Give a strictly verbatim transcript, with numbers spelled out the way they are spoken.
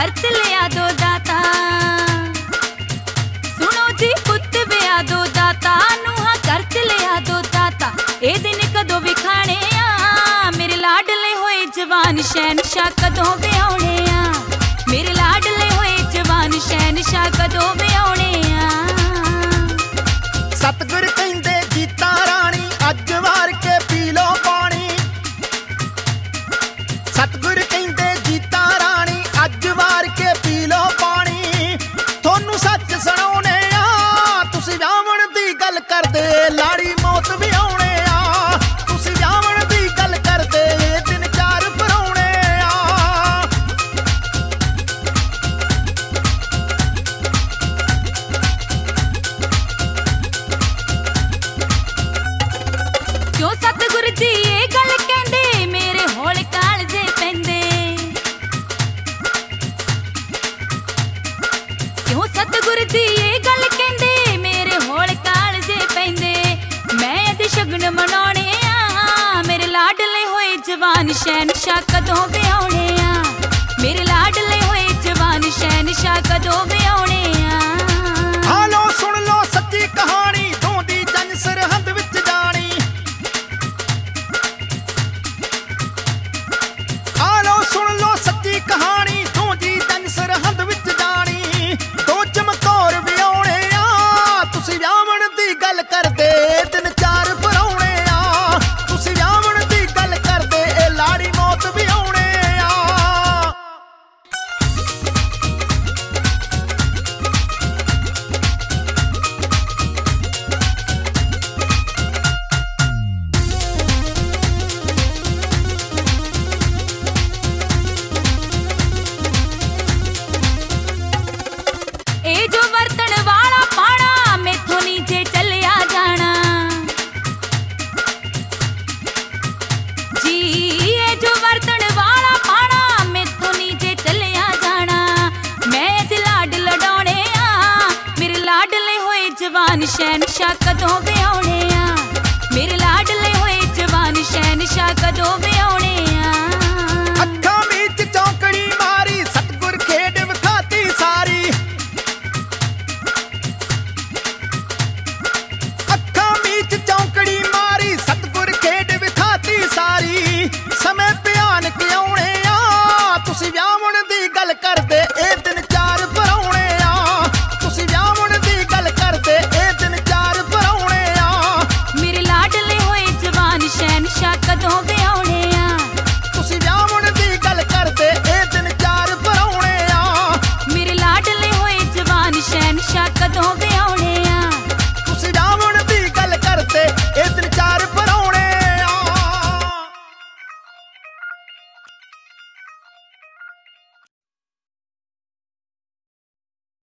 खर्च लिया दो दाता। सुनो जी पुत विया दो दाता, नूहा खर्च लिया दो दाता। ए दिन कदों विखाने आ, मेरे लाडले होए जवान शहनशाह कदों विआउणे आ। मेरे लाडले होए जवान शहनशाह कदों विआउणे आ। सतगुर कहंदे जीता रानी अज वार के पी लो पानी। सतगुर कहंदे जीता रानी अज वार के पी लो पानी। थोनू सच सुणाउने आ, तुसीं विआहण दी गल करदे लाड़ी मौत भी आउणे आ। तुसीं विआहण दी गल करदे दिन चार पराउणे आ। क्यों सतगुर जी ये गल कहंदे, मेरे होल कालजे पैंदे। क्यों सतगुर जी ये गल कहंदे, मेरे होल कालजे पैंदे। मैं अज शगन मनाउने आ, मेरे लाडले होए जवान शहनशाह कदों विआउणे आ। मेरे लाडले होए जवान शहनशाह कदों विआउणे आ। हालो सुन लो सच्ची कहानी, धोंदी जंज सरहद विच जानी। हालो सुन लो सच्ची कहानी, धोंदी जंज सरहद विच जानी। दो चमकौर विआउणे आ, तुसीं विआहण दी गल करदे दिन चार पराउणे आ। तुसीं विआहण दी गल करदे ए लाड़ी मौत भी आउणे आ। ए जो वरतण वाला पाना, मैथों नीचे चलिया जाना। जी ए जो वरतण वाला पाना, मैथों नीचे चलिया जाना। मैं अज लाड लडाउने आ, मेरे लाडले होए जवान शहनशाह कदों विआउणे आ। मेरे लाडले होए जवान शहनशाह कदों